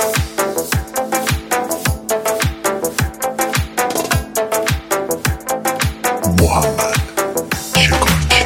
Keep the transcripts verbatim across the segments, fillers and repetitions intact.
محمد شکارچی.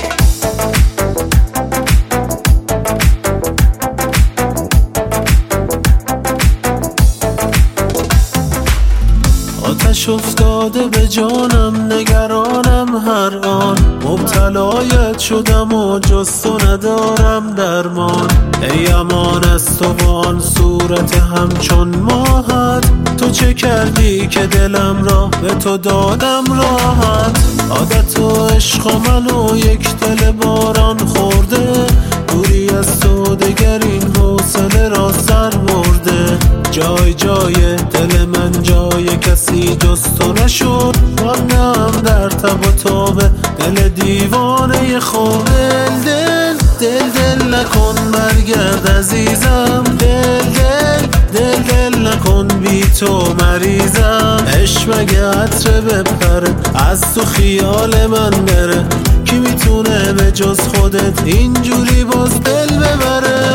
آتش افتاده به جانم، نگرانم هر آن، مبتلایت شدم و جز تو ندارم درمان. ای امان از تو و آن صورت همچون ماهت، تو چه کردی که دلم را به تو دادم راحت. عادت و عشق و من و یک دل باران خورده، دوری از تو دگر این حوصله را سر برده. جای جای دل من جای کسی جز تو نشد، ماندم در تب و تاب دل دیوانه خود. دل دل دل دل نکن برگرد عزیزم، دل دل دل دل نکن بی تو مریضم. عشق مگه عطره بپره از تو خیال من بره، کی میتونه به جز خودت اینجوری باز دل ببره؟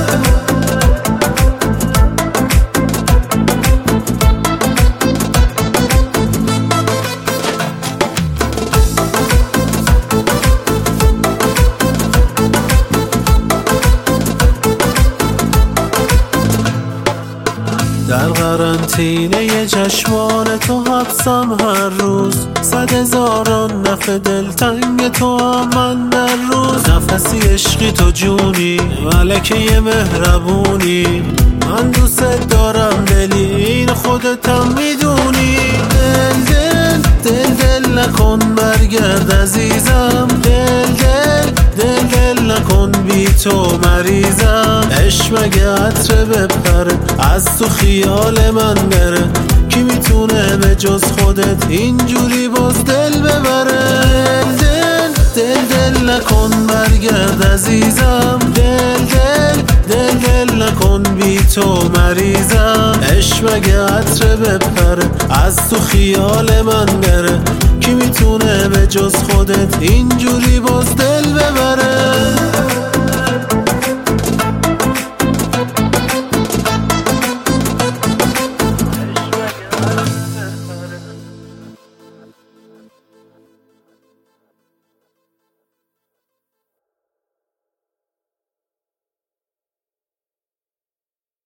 در قرنطینه چشمان تو حبسم هر روز، صد هزاران نفع دلتنگ تو هم من در روز. نفسی عشقی تو جونی، ملکه مهربونی، من دوست دارم دلی این خودتم میدونی. دل دل دل دل نکن برگرد عزیزم، دل دل دل دل نکن بی تو مریضم. عشق مگه عطره بپره از تو خیال من بره، کی میتونه به جز خودت اینجوری باز دل ببره؟ دل دل دل نکن برگرد عزیزم، دل دل دل دل نکن بی تو مریضم. عشق مگه عطره بپره از تو خیال من بره، کی میتونه به جز خودت اینجوری باز دل ببره؟